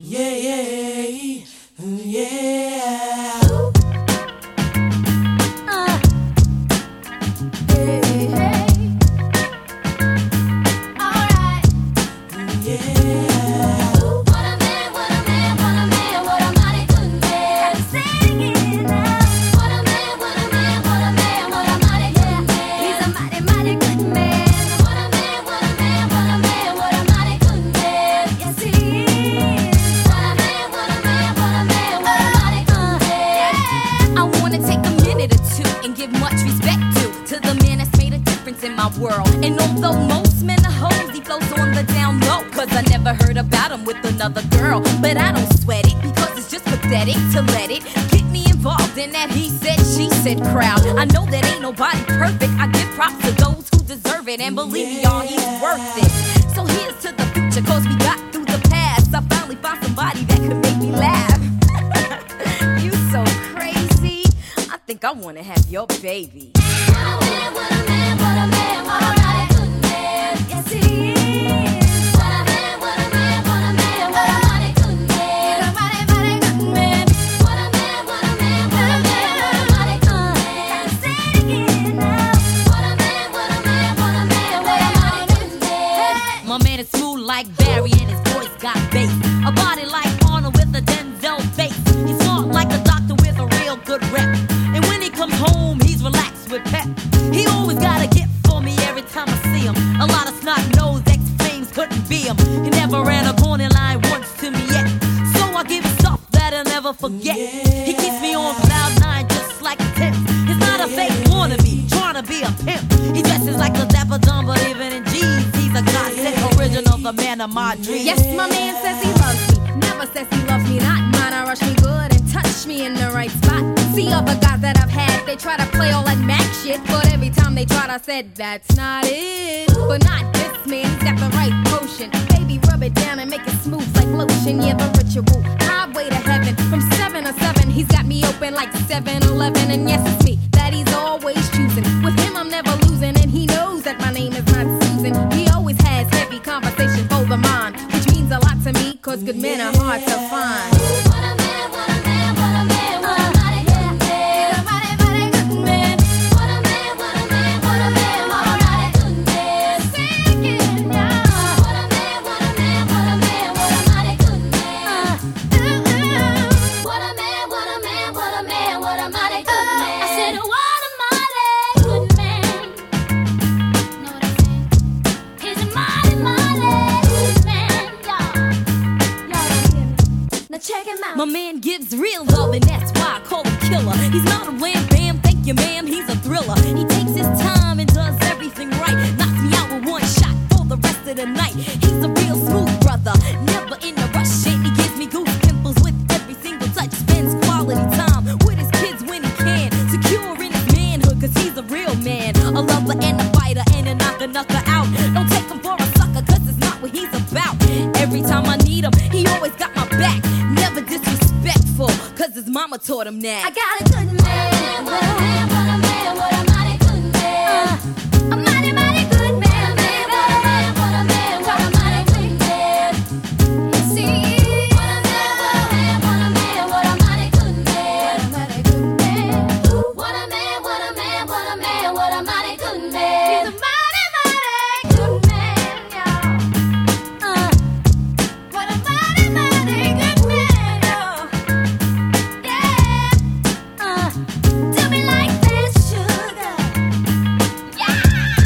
Yeah, yeah, yeah. Hey, hey. Alright. Yeah. What a man, what a man, what a man, what a mighty good man. Sing it now. What a man, what a man, what a man, what a mighty good man. He's a mighty, mighty good man. What a man, what a man, what a man, what a mighty good man. Yes, he is. What a man, what a man, what a man, what a mighty good man. I wanna take a minute or two and give much respect to the man that's made a difference in my world. And although most men are hoes, he flows on the down low, cause I never heard about him with another girl. But I don't sweat it, because it's just pathetic to let it get me involved in that he said, she said crowd. I know that ain't nobody perfect, I give props to those who deserve it, and believe me, y'all, he's worth it. So here's to the future, cause we got through the past. I finally found somebody that could make me laugh. You so crazy, I think I wanna have your baby. What a man, what a man, what a man, what a mighty good man. Yes, he is. What a man, what a man, what a man, what a mighty good man. He's a mighty, mighty good man. What a man, what a man, what a man, what a mighty good man. Say it again now. What a man, what a man, what a man, what a mighty good man. My man is smooth like Barry and his voice got bass. A body like Arnold with a Denzel face. He's smart like a doctor with a real good rep. And when he comes home, he's relaxed with pep. He always got a gift for me every time I see him. A lot of snot-nosed ex-flames couldn't be him. He never ran a corner line once to me yet. So I give him stuff that I'll never forget. He keeps me on cloud nine just like a tip. He's not a fake wannabe, trying to be a pimp. He dresses like a Dapper Don, but even in jeans, he's a godsend original, the man of my dreams. Yes, my man says he loves me. Never says he loves me not. Mine, I rush me good and touch me in the right spot. See other guys that I've had, they try to play all that Mac shit, but every time they tried, I said, that's not it. But not this man, he's got the right potion. Baby, rub it down and make it smooth like lotion. Yeah, the ritual, highway to heaven. From 7 to 7, he's got me open like 7-Eleven. And yes, it's me that he's always choosing. With him, I'm never losing, and he knows that my name is not Susan. He always has heavy conversation for the mind, which means a lot to me, cause good men are hard to find. What a man, what a man, what a man, what a mighty good man. He's a mighty, mighty good man. What a man, what a man, what a man, what a mighty good man. Say it again now. What a man, what a man, what a man, what a mighty good man. What a man, what a man, what a man, what a mighty good man. I said, what a mighty good man. Know what I'm saying? He's a mighty, mighty good man, y'all. Y'all don't hear me? Now check him out. My man gives real love, and that's why I call him killer. He's not a wham bam, thank you ma'am, he's a thriller. He takes his time and does everything right. Knocks me out with one shot for the rest of the night. He's a real smooth brother, never in a rush. And he gives me goose pimples with every single touch. Spends quality time with his kids when he can. Secure in his manhood, cause he's a real man. A lover and a fighter and a knocker out. Don't take him for a sucker, cause it's not what he's about. Every time I need him, he always got my back. Never disrespectful, cause his mama taught him that. I got a good man. What a man, what a man, what a mighty good man. A mighty, mighty good man, baby. What a man, what a mighty good man. See, what a man, what a man, what a man, what a mighty good man. What a mighty good man. What a man, what a man, what a man, what a mighty good man. He's a mighty, mighty good man, y'all. What a mighty, mighty good man, y'all. Yeah. Do me like this, sugar. Yeah.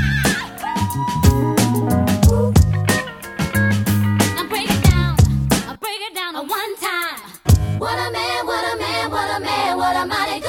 Now break it down. I'll break it down one time. What a man, what a man, what a man, what a mighty